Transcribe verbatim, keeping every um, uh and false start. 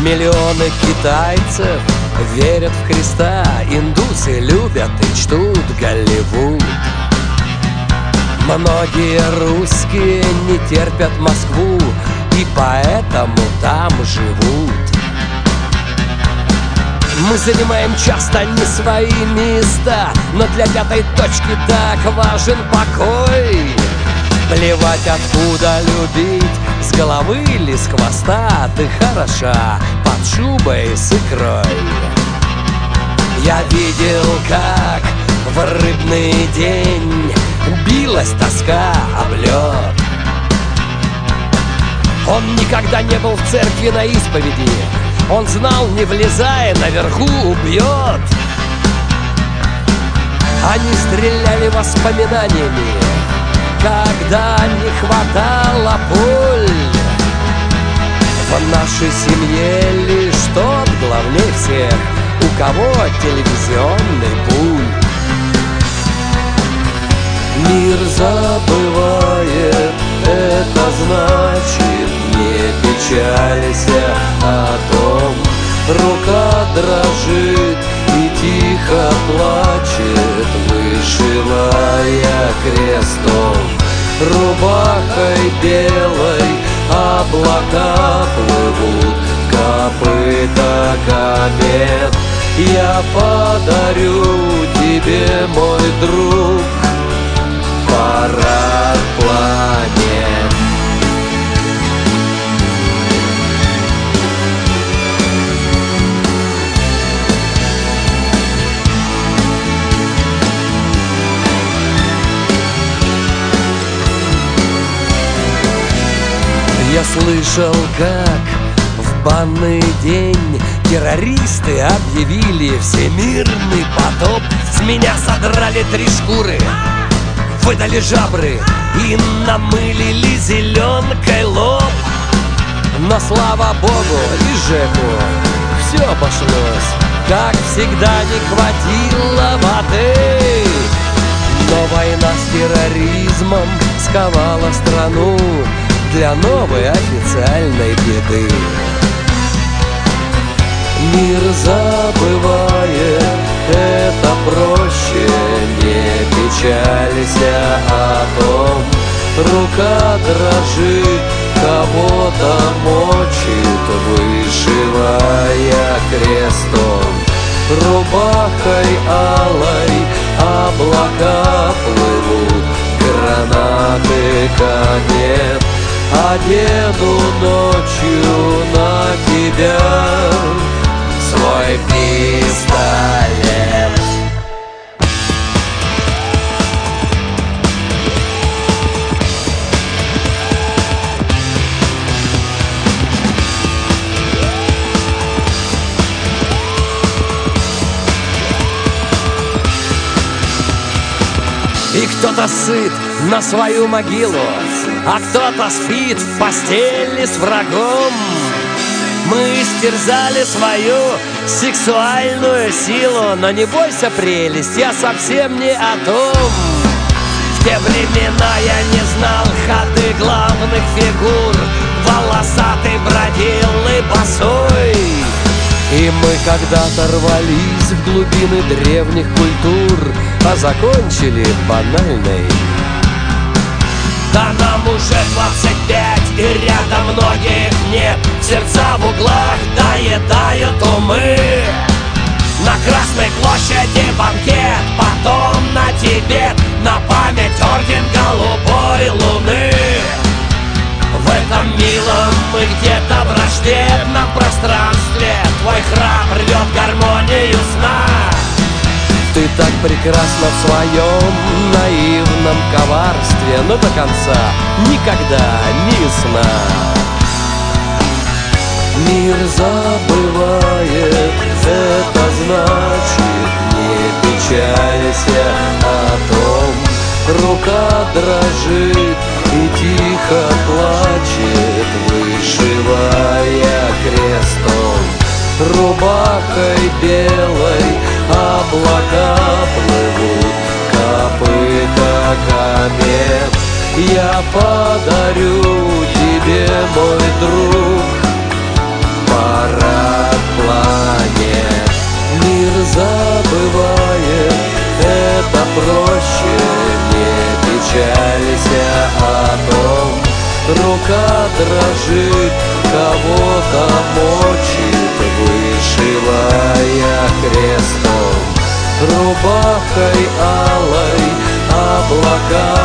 Миллионы китайцев верят в Христа, индусы любят и чтут Голливуд. Многие русские не терпят Москву и поэтому там живут. Мы занимаем часто не свои места, но для пятой точки так важен покой. Плевать откуда любить, с головы или с хвоста, ты хороша под шубой с икрой. Я видел, как в рыбный день билась тоска об лед. Он никогда не был в церкви на исповеди, он знал, не влезая, наверху убьет. Они стреляли воспоминаниями, когда не хватало пуль. В нашей семье лишь тот главней всех, у кого телевизионный пульт. Мир забывает, это значит, не печалься о том. Рука дрожит и тихо плачет, вышивая крестом. Рубахой белой облака плывут, копыта комет. Я подарю тебе, мой друг, парад планет. Я слышал, как в банный день террористы объявили всемирный потоп. С меня содрали три шкуры, выдали жабры и намылили зеленкой лоб. Но слава богу и Жеку все обошлось, как всегда не хватило воды. Но война с терроризмом сковала страну для новой официальной беды. Мир забывает, это проще, не печалься о том. Рука дрожит, кого-то мочит, вышивая крестом. Рубахой алой облака плывут, гранаты комет. Одену ночью на тебя свой пистолет. И кто-то сыт на свою могилу, а кто-то спит в постели с врагом. Мы истерзали свою сексуальную силу, но не бойся, прелесть, я совсем не о том. В те времена я не знал ходы главных фигур, волосатый бродил и босой. И мы когда-то рвались в глубины древних культур, а закончили банальной. Да нам уже двадцать пять, и рядом многих нет. Сердца в углах доедают умы. На Красной площади банкет, потом на Тибет, на память орден голубой луны. В этом милом мы где-то в враждебном пространстве. Твой храм рвет гармонию сна. Ты так прекрасна в своем наивном коварстве, но до конца никогда не ясна. Мир забывает, это значит, не печалься о том. Рука дрожит и тихо плачет, вышивая крестом. Рубахой белой облака плывут, копыта комет. Я подарю тебе, мой друг, парад. рука дрожит, кого-то мочит, вышивая крестом, рубахой алой облака